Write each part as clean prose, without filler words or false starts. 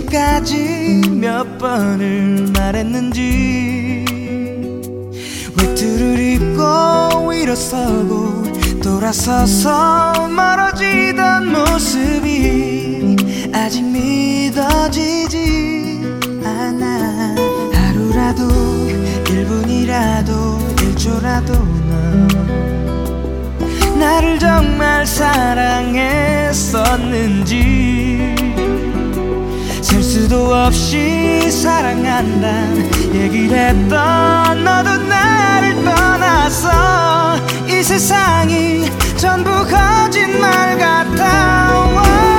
지금까지 몇 번을 말했는지. 외투를 입고 일어서고 돌아서서 멀어지던 모습이 아직 믿어지지 않아. 하루라도 1분이라도 1초라도 넌 나를 정말 사랑했었는지. 셀 수도 없이 사랑한단 얘기를 했던 너도 나를 떠나서 이 세상이 전부 거짓말 같아.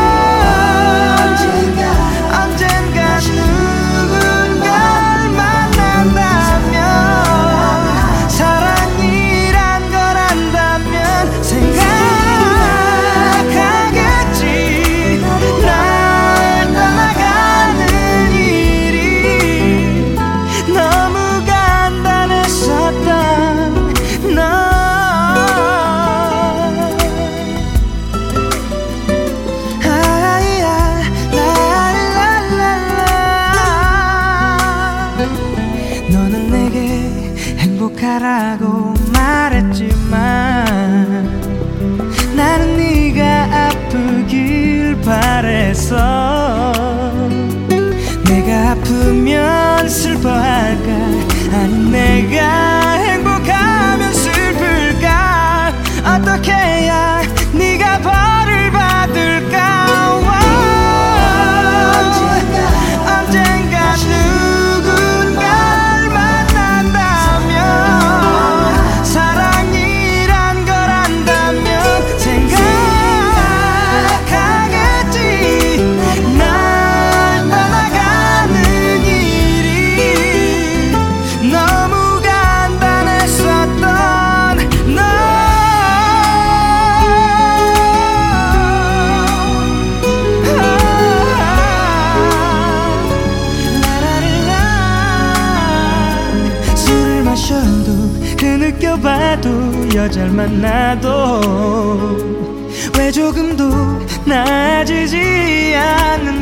언젠가 누군가를 만난다면, 사랑이란 걸 안다면 생각하겠지. 날 떠나가는 일이 너무 간단했었던 너. 너는 내게 행복하라고 말했지만 나는 네가 아프길 바랬어. 내가 아프면 슬퍼할까, 아니 내가 행복하면 슬플까. 어떻게 해야 네가 벌을 받을까. 언젠가 누군가를 만난다면, 사랑이란 걸 안다면 생각하겠지. 날 떠나가는 일이 너무 간단했었던 너. 술을 마셔도 그 느껴봐도 여자를 만나도 왜 조금도 나아지지 않는